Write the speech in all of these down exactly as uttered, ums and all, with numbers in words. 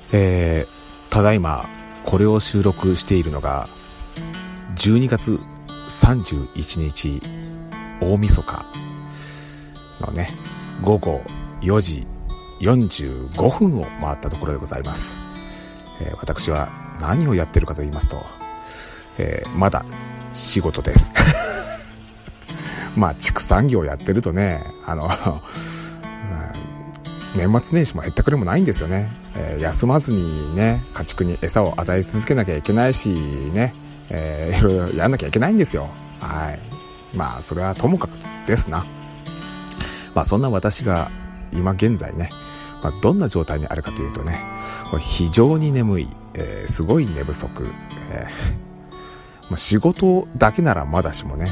えー、ただいまこれを収録しているのがじゅうにがつさんじゅういちにち大晦日のねごごよじよんじゅうごふんを回ったところでございます。えー、私は何をやってるかと言いますと、えー、まだ仕事ですまあ畜産業やってるとね、あの年末年始も減ったくれもないんですよね。えー、休まずにね家畜に餌を与え続けなきゃいけないしね、えー、いろいろやんなきゃいけないんですよ。はい。まあそれはともかくですな。まあそんな私が今現在ね、まあ、どんな状態にあるかというとね、非常に眠い、えー、すごい寝不足、えーまあ、仕事だけならまだしもね、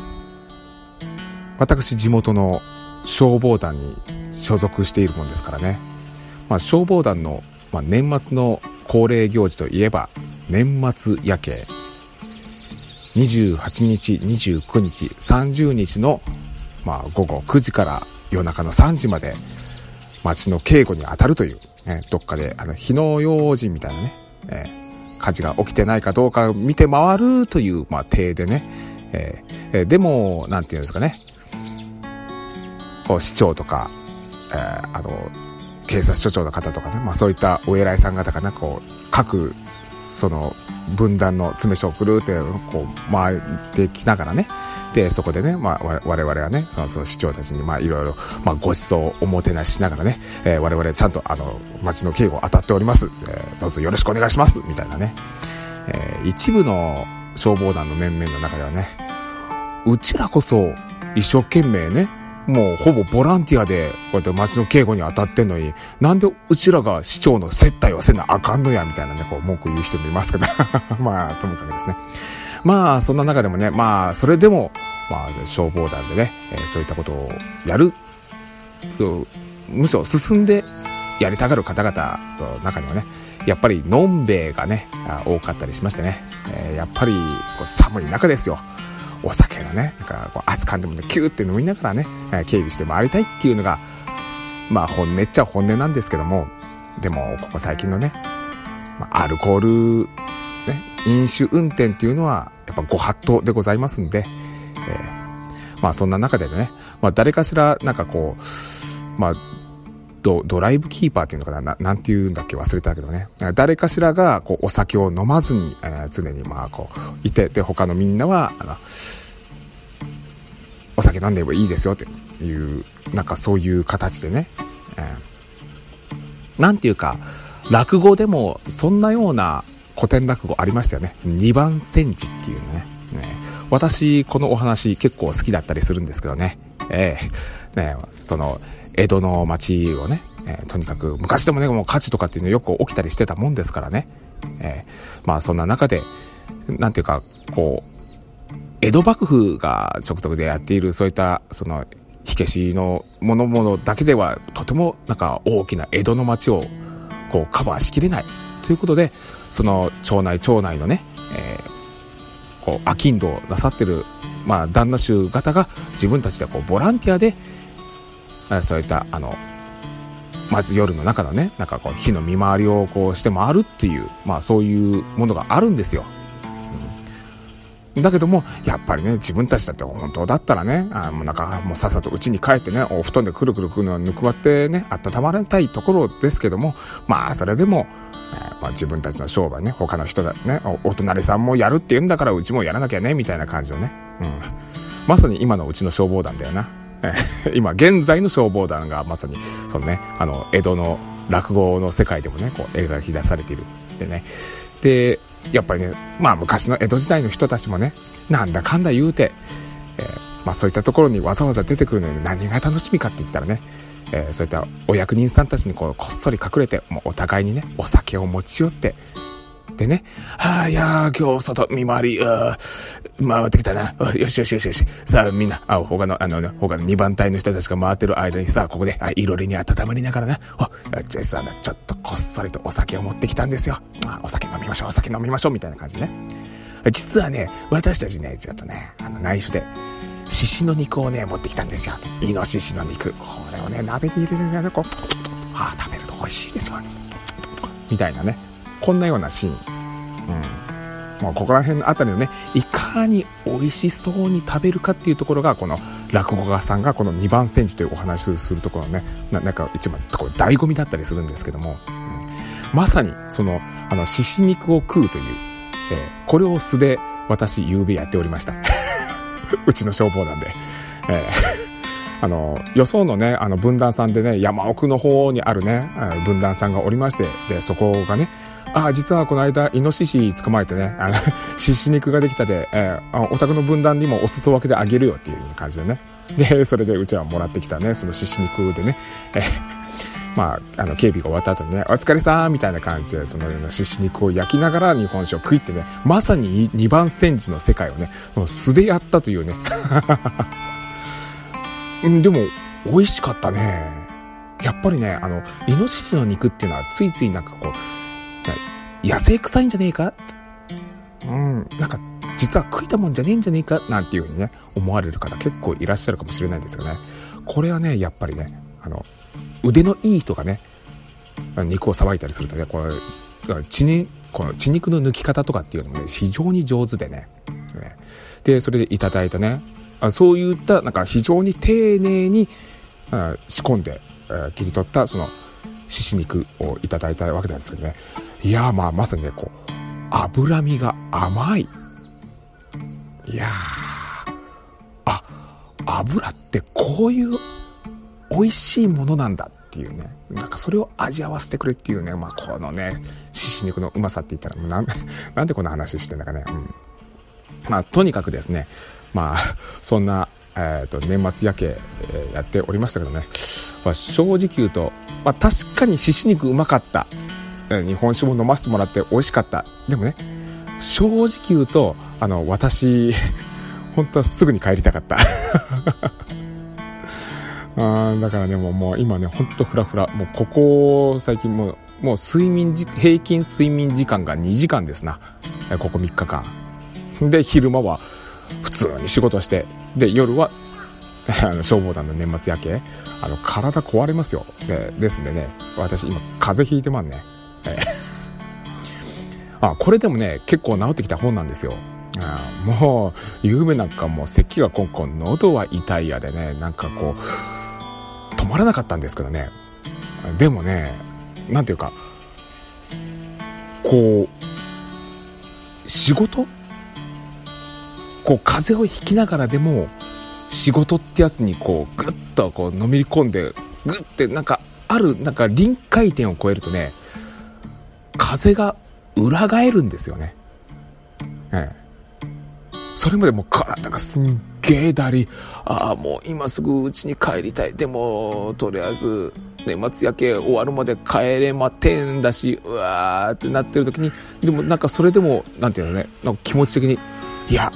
私地元の消防団に所属しているもんですからね、まあ、消防団の、まあ、年末の恒例行事といえば年末夜景、にじゅうはちにちにじゅうくにちさんじゅうにちの、まあ、ごごくじから夜中のさんじまで町の警護に当たるという、ね、どっかであの火の用心みたいなね、えー、火事が起きてないかどうか見て回るという、まあ、体でね、えーえー、でもなんていうんですかね、こう市長とか、えー、あの警察署長の方とかね、まあ、そういったお偉いさん方がねこう各その分断の詰め所をくるってこう回ってきながらね、でそこでね、まあ、我々はねその、その市長たちにまあいろいろまあご馳走をおもてなししながらね、えー、我々ちゃんとあの町の警護当たっております、えー、どうぞよろしくお願いしますみたいなね、えー、一部の消防団の面々の中ではね、うちらこそ一生懸命ねもうほぼボランティアでこうやって町の警護に当たってんのに、なんでうちらが市長の接待をせなあかんのやみたいなねこう文句言う人もいますけどまあともかくですね、まあそんな中でもね、まあそれでもまあ消防団でね、えー、そういったことをやる、むしろ進んでやりたがる方々の中にはね、やっぱりのんべえがね多かったりしましてね、えー、やっぱりこう寒い中ですよ、お酒のねなんかこう熱燗でもねキューって飲みながらね、えー、警備して回りたいっていうのがまあ本音っちゃ本音なんですけども、でもここ最近のね、まあ、アルコールね飲酒運転っていうのはやっぱご法度でございますんで、えー、まあそんな中でね、まあ誰かしらなんかこうまあド, ドライブキーパーっていうのかな、ななんていうんだっけ忘れたけどね、誰かしらがこうお酒を飲まずに、えー、常にまあこういて、で他のみんなはあのお酒飲んでもいいですよっていうなんかそういう形でね、えー、なんていうか落語でもそんなような古典落語ありましたよね。二番煎じっていうね、ね私このお話結構好きだったりするんですけどね、えー、ねその江戸の町をね、えー、とにかく昔でもねもう火事とかっていうのよく起きたりしてたもんですからね、えー、まあそんな中でなんていうかこう江戸幕府が直属でやっているそういったその火消しのものものだけではとてもなんか大きな江戸の町をこうカバーしきれないということで、その町内町内のね、えー、こう商人をなさってるまあ旦那衆方が自分たちでこうボランティアでそういったあのまず夜の中のねなんかこう火の見回りをこうして回るっていうまあそういうものがあるんですよ、うん、だけどもやっぱりね自分たちだって本当だったらねあもうなんかもうさっさと家に帰ってねお布団でくるくるくるのぬくまってね温まりたいところですけども、まあそれでも、えーまあ、自分たちの商売ね他の人がね お, お隣さんもやるって言うんだからうちもやらなきゃねみたいな感じのね、うん、まさに今のうちの消防団だよな。今現在の消防団がまさにそのねあの江戸の落語の世界でもねこう描き出されているでね、でやっぱりねまあ昔の江戸時代の人たちもねなんだかんだ言うて、えー、まあそういったところにわざわざ出てくるのに何が楽しみかって言ったらね、えー、そういったお役人さんたちにこうこっそり隠れてもうお互いにねお酒を持ち寄ってでね、はあ、いやー、今日外見回り、あ回ってきたな。よしよしよしよし。さあ、みんな、あ、他の、あのね、他のにばん隊の人たちが回ってる間にさ、ここで、あ、いろりに温まりながらな、お、じゃあさ、ちょっとこっそりとお酒を持ってきたんですよ。あ、お酒飲みましょう、お酒飲みましょう、みたいな感じね。実はね、私たちね、ちょっとね、あの、内緒で、獅子の肉をね、持ってきたんですよ。イノシシの肉。これをね、鍋に入れてね、こう、あ、食べると美味しいですよね。 みたいなね、こんなようなシーン、うん、もうここら辺のあたりのね、いかに美味しそうに食べるかっていうところが、この落語家さんがこのにばん煎じというお話をするところのね、な, なんか一番こう醍醐味だったりするんですけども、うん、まさにそのあの獅子肉を食うという、えー、これを素で私夕べやっておりましたうちの消防団で、えーあのよそのね、あの分団さんでね、山奥の方にあるね分団さんがおりまして、でそこがね、あ、実はこの間イノシシ捕まえてね、あの獅子肉ができたで、えー、お宅の分団にもお裾分けであげるよっていう感じでね、でそれでうちはもらってきたね、その獅子肉でね、えー、まああの警備が終わった後にね、お疲れさんみたいな感じでその獅子肉を焼きながら日本酒を食いってね、まさににばん煎じの世界をね、素でやったというねうん、でも美味しかったね。やっぱりね、あのイノシシの肉っていうのはついついなんかこう野生臭いんじゃねえか、うん、なんか実は食いたもんじゃねえんじゃねえかなんていう風にね思われる方結構いらっしゃるかもしれないんですよね。これはね、やっぱりね、あの腕のいい人がね肉をさばいたりするとね、これ血にこの血肉の抜き方とかっていうのもね非常に上手でね、でそれでいただいたね、そういったなんか非常に丁寧に仕込んで切り取ったその獅子肉をいただいたわけなんですけどね、いやー、まあまさにね、こう脂身が甘い、いやー、あ、油ってこういう美味しいものなんだっていうね、なんかそれを味合わせてくれっていうね、まあこのね獅子肉のうまさって言ったらなんなんでこんな話してんだかね、うん、まあとにかくですね、まあそんな、えー、と年末夜景、えー、やっておりましたけどね、まあ、正直言うと、まあ、確かに獅子肉うまかった、日本酒も飲ませてもらって美味しかった。でもね、正直言うとあの私本当はすぐに帰りたかったあだからね、もう、もう今ね本当フラフラ、もうここ最近もう、もう睡眠時平均睡眠時間がにじかんですな、ここみっかかんで、昼間は普通に仕事して、で夜はあの消防団の年末夜景、あの体壊れますよ。でですんでね、私今風邪ひいてまんね、えー、あこれでもね結構治ってきた本なんですよ。あもう夕べなんかもう咳がコンコン、喉は痛いやでね、なんかこう止まらなかったんですけどね、でもね、なんていうかこう仕事こう風邪をひきながらでも仕事ってやつにこうグッとこうのめり込んで、グッてなんかあるなんか臨界点を超えるとね、風が裏返るんですよね、ええ、それまでもう体がすんげえだり、ああもう今すぐ家に帰りたい、でもとりあえず年末夜景終わるまで帰れまてんだし、うわーってなってる時に、でもなんかそれでもなんていうのね、なんか気持ち的に、いや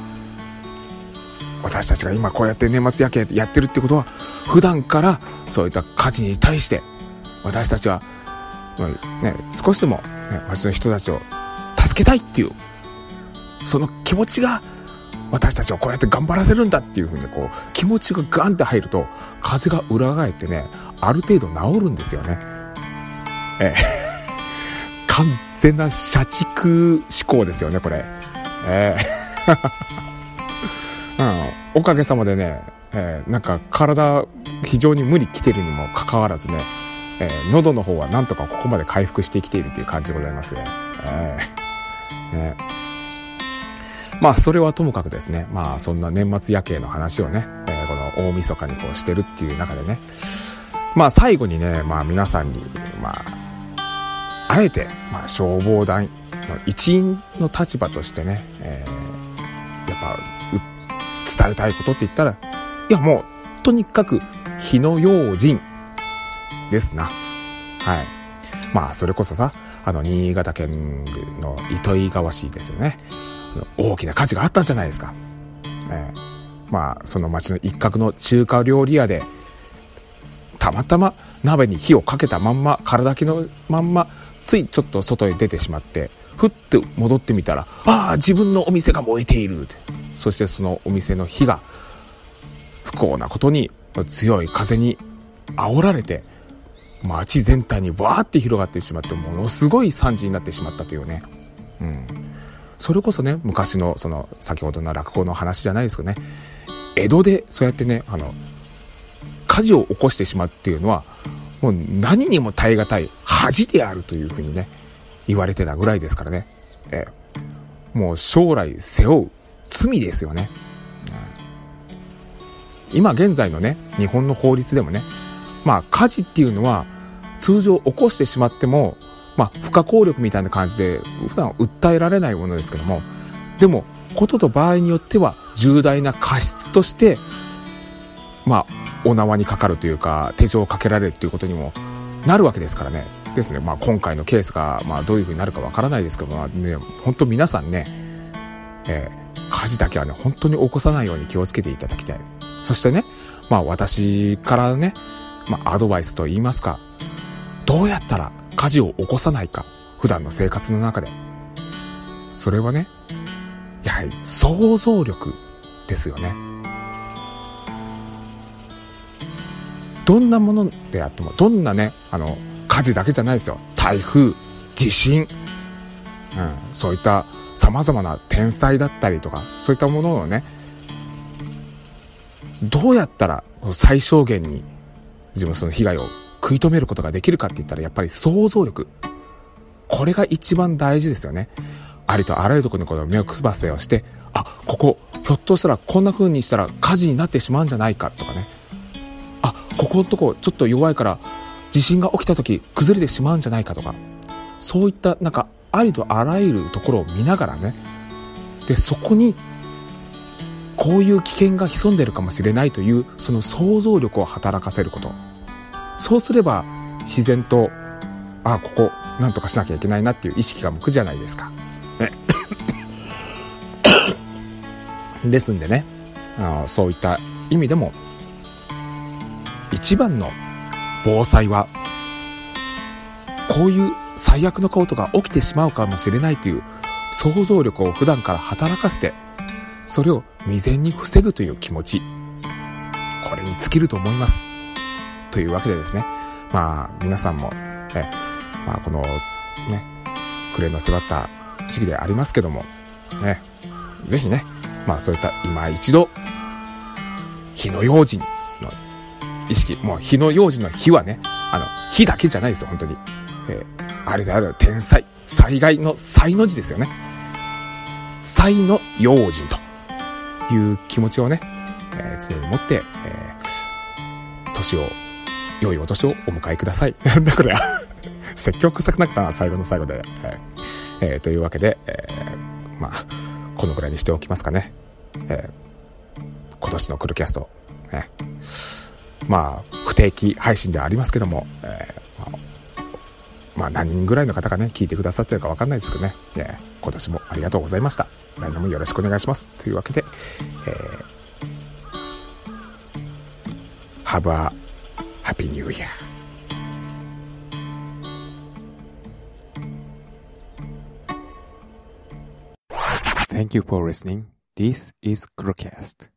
私たちが今こうやって年末夜景やってるってことは、普段からそういった火事に対して私たちは、ね、少しでも、ね、町の人たちを助けたいっていうその気持ちが私たちをこうやって頑張らせるんだっていう風にこう気持ちがガンって入ると、風が裏返ってね、ある程度治るんですよね。ええ完全な社畜思考ですよねこれ。ええうん、おかげさまでね、えー、なんか体非常に無理きてるにもかかわらずね、えー、喉の方はなんとかここまで回復してきているという感じでございますよ、えーね、まあそれはともかくですね、まあそんな年末夜景の話をね、えー、この大晦日にこうしてるっていう中でね、まあ最後にね、まあ皆さんにまああえて、まあ、消防団の一員の立場としてね、えー、やっぱ伝えたいことって言ったら、いやもうとにかく火の用心ですな。はい。まあそれこそさ、あの新潟県の糸魚川市ですよね。大きな火事があったじゃないですか。えー、まあその町の一角の中華料理屋でたまたま鍋に火をかけたまんま、空だけのまんま、ついちょっと外に出てしまって、ふって戻ってみたら、ああ自分のお店が燃えている。そしてそのお店の火が不幸なことに強い風に煽られて街全体にわーって広がってしまって、ものすごい惨事になってしまったというね。うん。それこそね、昔のその先ほどの落語の話じゃないですけどね、江戸でそうやってね、あの火事を起こしてしまうっていうのはもう何にも耐え難い恥であるというふうにね言われてたぐらいですからね、えー、もう将来背負う罪ですよね。今現在のね日本の法律でもね、まあ火事っていうのは通常起こしてしまっても、まあ不可抗力みたいな感じで普段訴えられないものですけども、でもことと場合によっては重大な過失としてまあお縄にかかるというか手錠をかけられるということにもなるわけですからね。ですね、まあ今回のケースがまあどういう風になるかわからないですけど、まあね、本当皆さんね、えー、火事だけはね本当に起こさないように気をつけていただきたい。そしてね、まあ私からね、まあアドバイスと言いますか、どうやったら火事を起こさないか、普段の生活の中で、それはね、やはり想像力ですよね。どんなものであっても、どんなね、あの火事だけじゃないですよ。台風、地震、うん、そういった様々な天災だったりとか、そういったものをね、どうやったら最小限に自分その被害を食い止めることができるかって言ったら、やっぱり想像力。これが一番大事ですよね。ありとあらゆるところにこの目をくばせをして、あ、ここひょっとしたらこんな風にしたら火事になってしまうんじゃないかとかね。あ、ここのとこちょっと弱いから地震が起きた時崩れてしまうんじゃないかとか、そういったなんかありとあらゆるところを見ながらね、でそこにこういう危険が潜んでいるかもしれないというその想像力を働かせること。そうすれば自然と、あ、ここなんとかしなきゃいけないなっていう意識が向くじゃないですか。ですんでね、あのそういった意味でも一番の防災は、こういう最悪のことが起きてしまうかもしれないという想像力を普段から働かせて、それを未然に防ぐという気持ち、これに尽きると思いますというわけでですね、まあ皆さんもえ、まあ、このね暮れの迫った時期でありますけどもね、ぜひね、まあそういった今一度火の用心の意識、もう火の用心の火はね、あの火だけじゃないですよ、本当に、えー、あれである天災、災害の災の字ですよね。災の用心という気持ちをね、えー、常に持って、えー、年を良いお年をお迎えください。だから説教臭くなったな、最後の最後で、えーえー、というわけで、えー、まあこのぐらいにしておきますかね。えー、今年のクルキャスト、ね、まあ不定期配信ではありますけども、えー、まあ、まあ何人ぐらいの方がね聞いてくださってるか分かんないですけどね、えー、今年もありがとうございました。来年もよろしくお願いしますというわけで、えー、Have a Happy New Year. Thank you for listening. This is Crowcast.